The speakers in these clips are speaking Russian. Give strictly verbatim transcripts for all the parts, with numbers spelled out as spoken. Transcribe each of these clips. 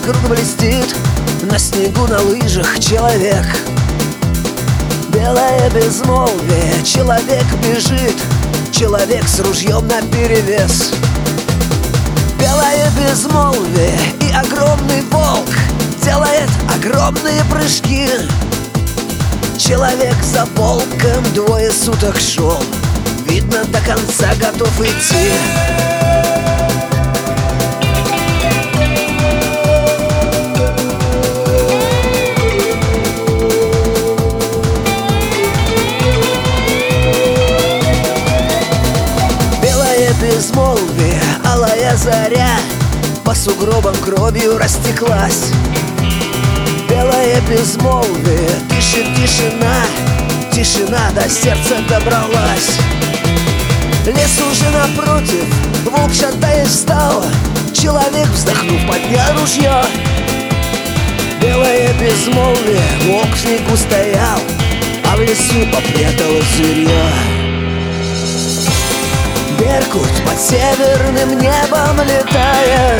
вокруг блестит. На снегу, на лыжах человек. Белое безмолвие, человек бежит. Человек с ружьем наперевес. Белое безмолвие и огромный волк делает огромные прыжки. Человек за волком двое суток шел. Видно, до конца готов идти. Белое безмолвие, алая заря по сугробам кровью растеклась. Белое безмолвие, дышит тишина. Тишина до сердца добралась. Лес уже напротив, волк шатаясь встал. Человек, вздохнув, поднял ружье. Белое безмолвие, волк в снегу стоял, а в лесу попряталось зверье. Беркут под северным небом летает.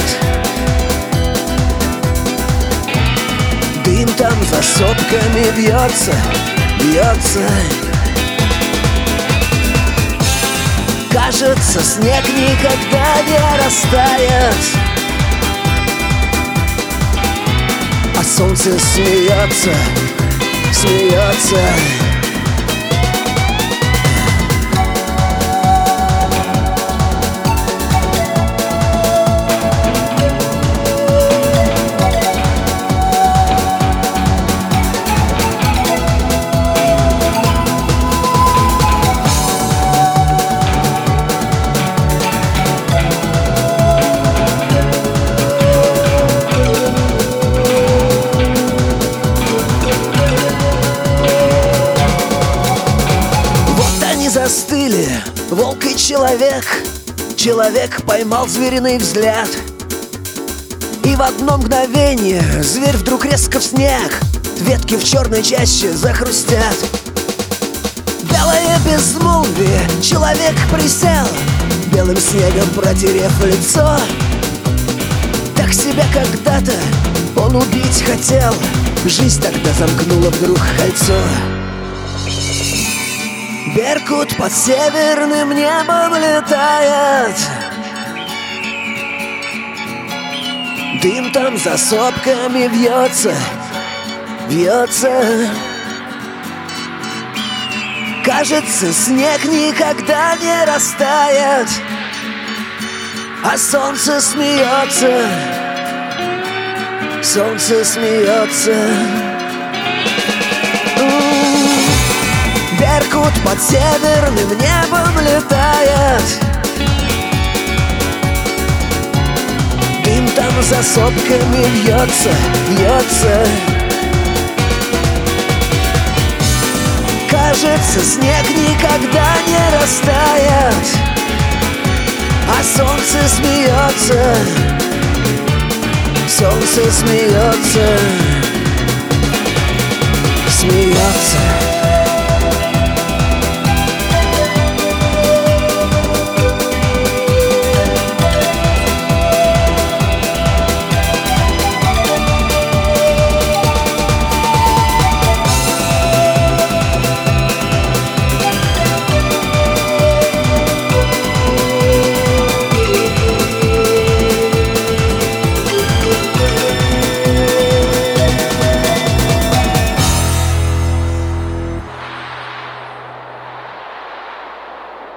Дым там за сопками бьется, бьется. Кажется, снег никогда не растает, а солнце смеется, смеется. Застыли волк и человек. Человек поймал звериный взгляд, и в одно мгновение зверь вдруг резко в снег. Ветки в черной чаще захрустят. Белое безмолвие, человек присел, белым снегом протерев лицо. Так себя когда-то он убить хотел. Жизнь тогда замкнула вдруг кольцо. Беркут под северным небом летает. Дым там за сопками вьется, вьется. Кажется, снег никогда не растает, а солнце смеется, солнце смеется. Беркут под северным небом летает. Дым там за сопками вьется, вьется. Кажется, снег никогда не растает, а солнце смеется, солнце смеется, смеется.